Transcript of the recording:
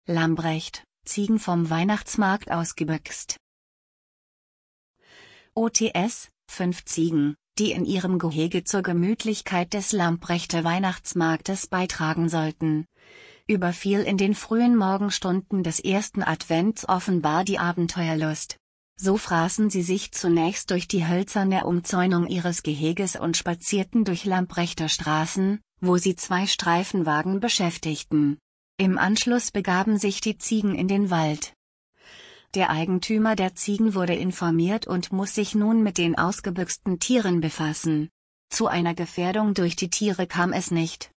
Lambrecht, Ziegen vom Weihnachtsmarkt ausgebüxt. OTS, 5 Ziegen, die in ihrem Gehege zur Gemütlichkeit des Lambrechter Weihnachtsmarktes beitragen sollten. Überfiel in den frühen Morgenstunden des ersten Advents offenbar die Abenteuerlust. So fraßen sie sich zunächst durch die hölzerne Umzäunung ihres Geheges und spazierten durch Lambrechter Straßen, wo sie 2 Streifenwagen beschäftigten. Im Anschluss begaben sich die Ziegen in den Wald. Der Eigentümer der Ziegen wurde informiert und muss sich nun mit den ausgebüxten Tieren befassen. Zu einer Gefährdung durch die Tiere kam es nicht.